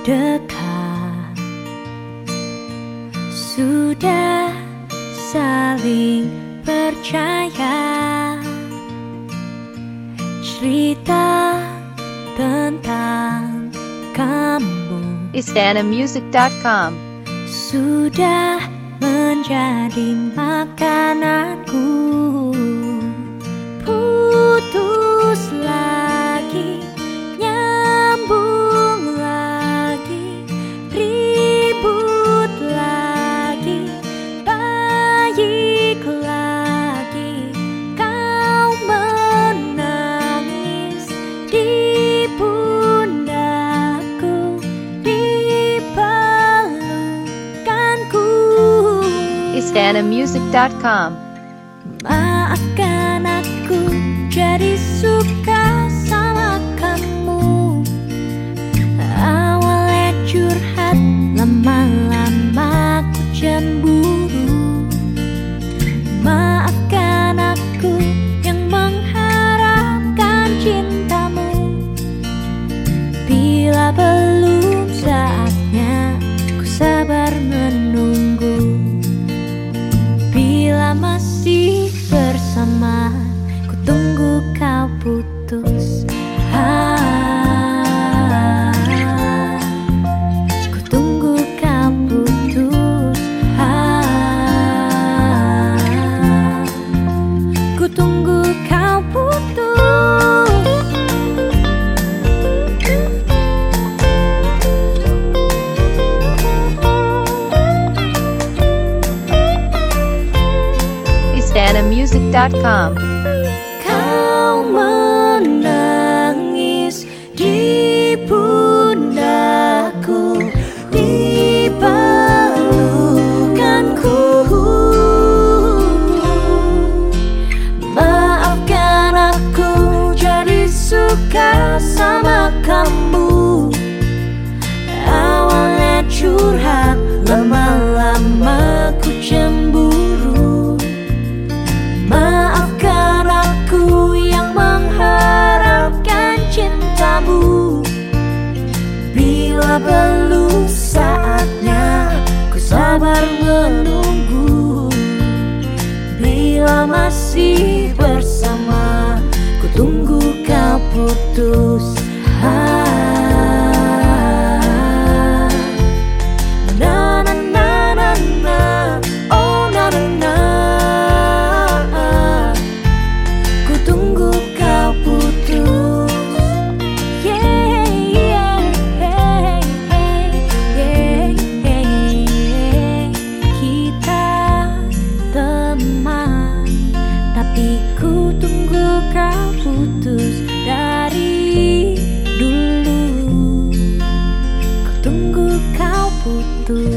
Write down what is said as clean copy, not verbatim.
dekat, sudah saling percaya. Cerita tentang kamu istanamusic.com sudah menjadi makananku. Putus lagi, nyambung lagi, ribut lagi, baik lagi. Kau menangis di pundakku, di pelukanku. istanamusic.com Maafkan aku jadi suka sama kamu. Awalnya curhat, lama-lama ku cemburu. Maafkan aku yang mengharapkan cintamu. Bila belum saatnya, ku sabar menunggu. Bila masih bersama, ku tunggu kau putus. Ku tunggu kau putus. Ku tunggu kau putus. istanamusic.com Kau menangis di pundakku, di pelukanku. Maafkan aku jadi suka sama kamu. Awalnya curhat, lama-lama ku cemburu. Maafkan aku yang mengharapkan cintamu. Bila belum saatnya, ku sabar menunggu. Bila masih bersama, ku tunggu kau putus. Na na na na na, oh na na na. Ku tunggu kau putus. Yeah, yeah, yeah, yeah, yeah. Kita teman, tapi ku tunggu kau putus dari dulu. Ku tunggu kau putus.